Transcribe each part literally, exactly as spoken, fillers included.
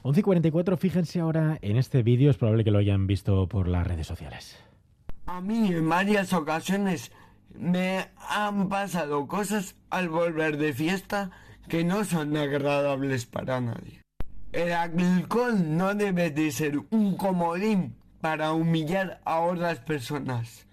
once y cuarenta y cuatro, fíjense ahora en este vídeo, es probable que lo hayan visto por las redes sociales. A mí en varias ocasiones me han pasado cosas al volver de fiesta que no son agradables para nadie. El alcohol no debe de ser un comodín para humillar a otras personas.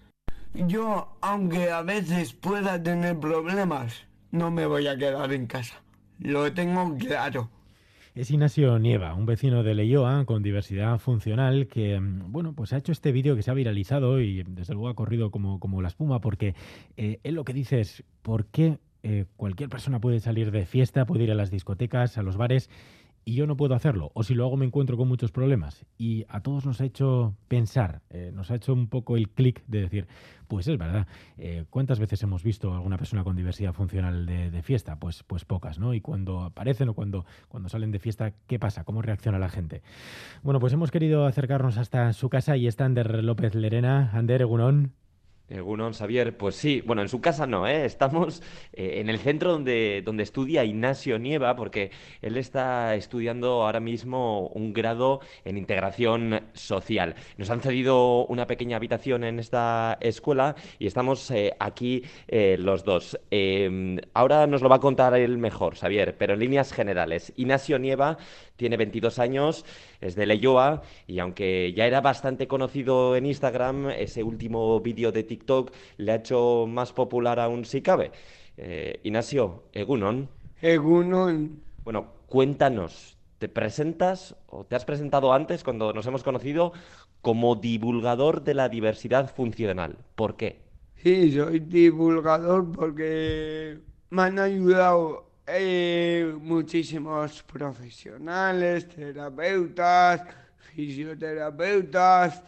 Yo, aunque a veces pueda tener problemas, no me voy a quedar en casa. Lo tengo claro. Es Ignacio Nieva, un vecino de Leioa con diversidad funcional que, bueno, pues ha hecho este vídeo que se ha viralizado y desde luego ha corrido como, como la espuma porque eh, él lo que dice es ¿por qué eh, cualquier persona puede salir de fiesta, puede ir a las discotecas, a los bares y yo no puedo hacerlo? O si lo hago me encuentro con muchos problemas. Y a todos nos ha hecho pensar, eh, nos ha hecho un poco el clic de decir, pues es verdad, eh, ¿cuántas veces hemos visto a alguna persona con diversidad funcional de, de fiesta? Pues, pues pocas, ¿no? Y cuando aparecen o cuando, cuando salen de fiesta, ¿qué pasa? ¿Cómo reacciona la gente? Bueno, pues hemos querido acercarnos hasta su casa y está Ander López Lerena. Ander, Egunon. Egunon, Xavier, pues sí, bueno, en su casa no, ¿eh? Estamos eh, en el centro donde, donde estudia Ignacio Nieva, porque él está estudiando ahora mismo un grado en integración social. Nos han cedido una pequeña habitación en esta escuela y estamos eh, aquí eh, los dos. Eh, ahora nos lo va a contar él mejor, Xavier, pero en líneas generales. Ignacio Nieva tiene veintidós años, es de Leioa y aunque ya era bastante conocido en Instagram, ese último vídeo de TikTok le ha hecho más popular aún si cabe. Eh, Ignacio, Egunon. Egunon. Bueno, cuéntanos, ¿te presentas o te has presentado antes cuando nos hemos conocido como divulgador de la diversidad funcional? ¿Por qué? Sí, soy divulgador porque me han ayudado eh, muchísimos profesionales, terapeutas, fisioterapeutas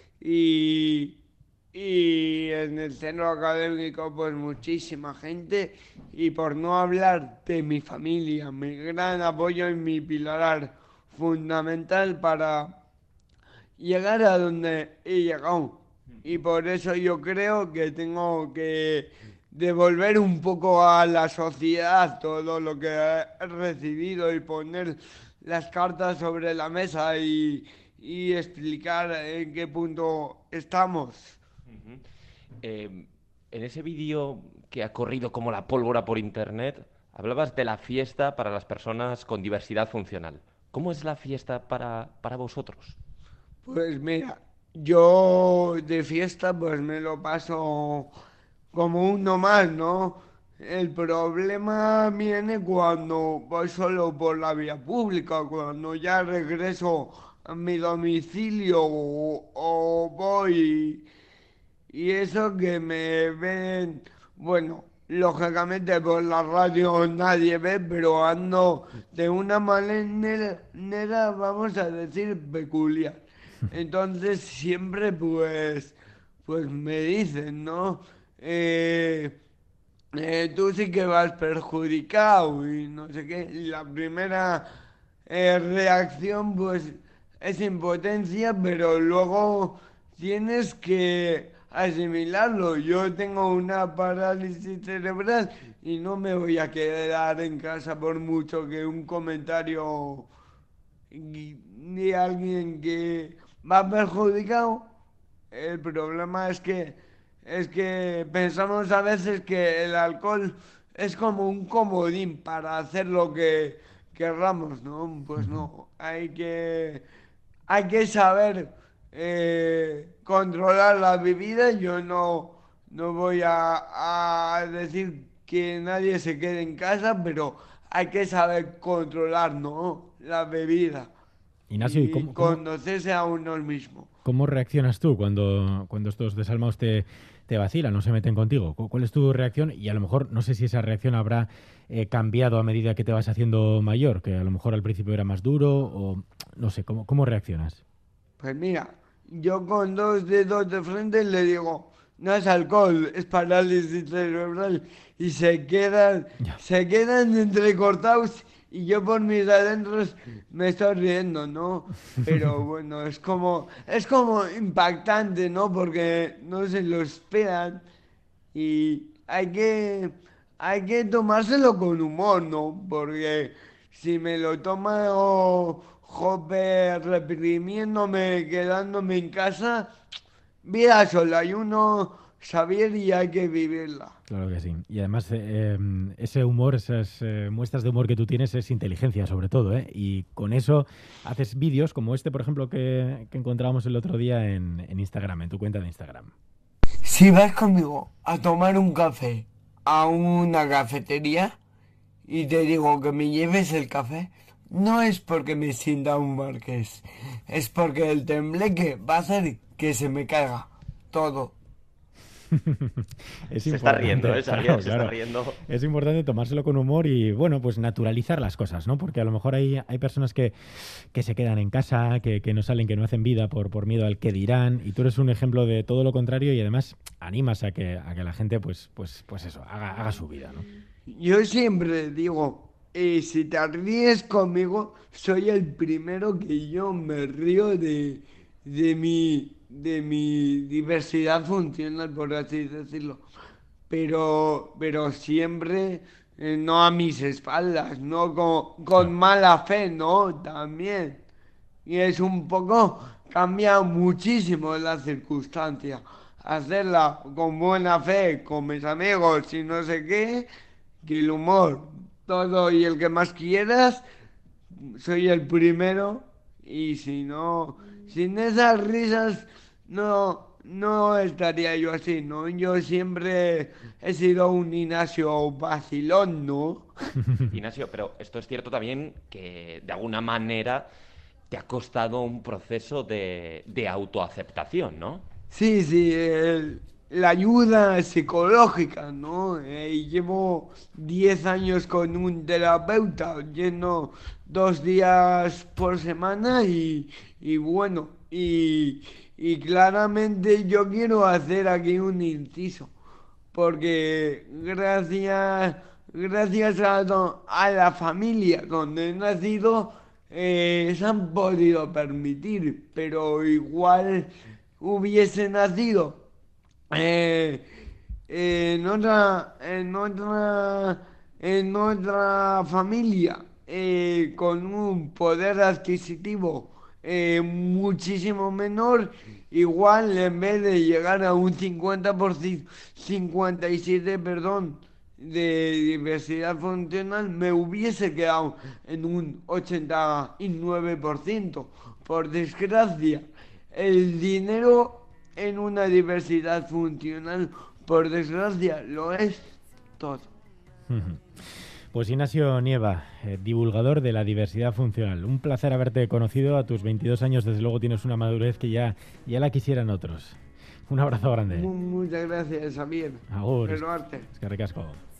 y, y en el centro académico pues muchísima gente y por no hablar de mi familia, mi gran apoyo y mi pilar fundamental para llegar a donde he llegado. Y por eso yo creo que tengo que devolver un poco a la sociedad todo lo que he recibido y poner las cartas sobre la mesa y, y explicar en qué punto estamos. Ujú. Eh, en ese vídeo que ha corrido como la pólvora por internet, hablabas de la fiesta para las personas con diversidad funcional. ¿Cómo es la fiesta para, para vosotros? Pues mira, yo de fiesta pues me lo paso como uno más, ¿no? El problema viene cuando voy solo por la vía pública, cuando ya regreso a mi domicilio o, o voy y eso que me ven, bueno, lógicamente por la radio nadie ve, pero ando de una manera, vamos a decir, peculiar. Entonces siempre pues, pues me dicen, ¿no? Eh, eh, tú sí que vas perjudicado y no sé qué. Y la primera eh, reacción pues es impotencia, pero luego tienes que asimilarlo. Yo tengo una parálisis cerebral y no me voy a quedar en casa por mucho que un comentario de alguien que va perjudicado. El problema es que es que pensamos a veces que el alcohol es como un comodín para hacer lo que querramos, ¿no? Pues Ujú. no, hay que hay que saber eh, controlar la bebida. Yo no, no voy a, a decir que nadie se quede en casa, pero hay que saber controlar, ¿no? La bebida Ignacio, ¿y y cómo, cómo, conocerse a uno mismo. cómo reaccionas tú cuando, cuando estos desalmados te, te vacilan, no se meten contigo? ¿Cu- ¿Cuál es tu reacción? Y a lo mejor, no sé si esa reacción habrá eh, cambiado a medida que te vas haciendo mayor, que a lo mejor al principio era más duro o no sé, ¿cómo, cómo reaccionas? Pues mira, yo con dos dedos de frente le digo, no es alcohol, es parálisis cerebral. Y se quedan, Ya. se quedan entrecortados y yo por mis adentros me estoy riendo, ¿no? Pero bueno, es como, es como impactante, ¿no? Porque no se lo esperan y hay que, hay que tomárselo con humor, ¿no? Porque si me lo tomo jope, reprimiéndome, quedándome en casa, vida sola y uno saber y hay que vivirla. Claro que sí. Y además eh, ese humor, esas eh, muestras de humor que tú tienes es inteligencia sobre todo, ¿eh? Y con eso haces vídeos como este, por ejemplo, que, que encontrábamos el otro día en, en Instagram, en tu cuenta de Instagram. Si vas conmigo a tomar un café a una cafetería y te digo que me lleves el café, no es porque me sienta un marqués, es porque el tembleque va a hacer que se me caiga todo. Es Se está riendo, ¿eh? claro, Xavier, se claro. está riendo. Es importante tomárselo con humor y, bueno, pues naturalizar las cosas, ¿no? Porque a lo mejor hay, hay personas que, que se quedan en casa, que, que no salen, que no hacen vida por, por miedo al que dirán, y tú eres un ejemplo de todo lo contrario y además animas a que, a que la gente, pues, pues, pues eso, haga, haga su vida, ¿no? Yo siempre digo, eh, si te ríes conmigo, soy el primero que yo me río de, de mi, de mi diversidad funcional, por así decirlo. Pero, pero siempre eh, no a mis espaldas, no con, con Claro. mala fe, ¿no? También. Y es un poco, cambia muchísimo la circunstancia. Hacerla con buena fe, con mis amigos y no sé qué, que el humor, todo y el que más quieras, soy el primero. Y si no, sin esas risas, no, no estaría yo así, ¿no? Yo siempre he sido un Ignacio vacilón, ¿no? Ignacio, pero esto es cierto también que de alguna manera te ha costado un proceso de, de autoaceptación, ¿no? Sí, sí, el- la ayuda psicológica, ¿no? Eh, llevo diez años con un terapeuta, yendo dos días por semana y, y bueno, y, y claramente yo quiero hacer aquí un inciso, porque gracias, gracias a, to- a la familia donde he nacido, eh, se han podido permitir, pero igual hubiese nacido eh, en otra, en otra, en otra familia eh, con un poder adquisitivo eh, muchísimo menor, igual en vez de llegar a un cincuenta por ciento, cincuenta y siete, perdón, de diversidad funcional, me hubiese quedado en un ochenta y nueve por ciento. Por desgracia, el dinero en una diversidad funcional, por desgracia, lo es todo. Ujú. Pues Ignacio Nieva, eh, divulgador de la diversidad funcional. Un placer haberte conocido. A tus veintidós años, desde luego, tienes una madurez que ya, ya la quisieran otros. Un abrazo grande. Mu- Muchas gracias, Javier. Agur. Pero arte. Eskerrik asko.